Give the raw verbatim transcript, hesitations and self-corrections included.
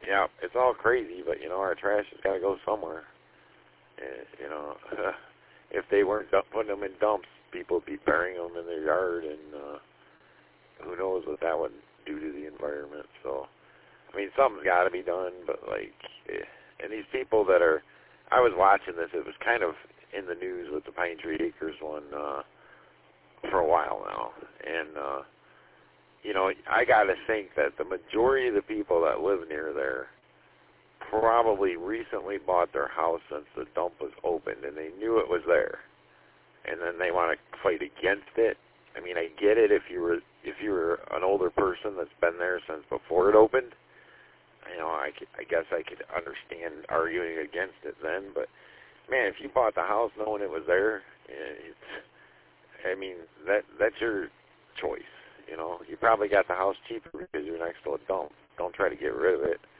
yeah, it's all crazy, but, you know, our trash has got to go somewhere. And, you know, if they weren't dump, putting them in dumps, people would be burying them in their yard, and uh, who knows what that would do to the environment. So, I mean, something's got to be done, but, like, eh, and these people that are, I was watching this, it was kind of in the news with the Pine Tree Acres one uh, for a while now, and, uh, you know, I got to think that the majority of the people that live near there probably recently bought their house since the dump was opened, and they knew it was there, and then they want to fight against it. I mean, I get it if you were if you were an older person that's been there since before it opened. You know, I, could, I guess I could understand arguing against it then, but man, if you bought the house knowing it was there, it's, I mean, that that's your choice. You know, you probably got the house cheaper because you're next to a dump. Don't try to get rid of it.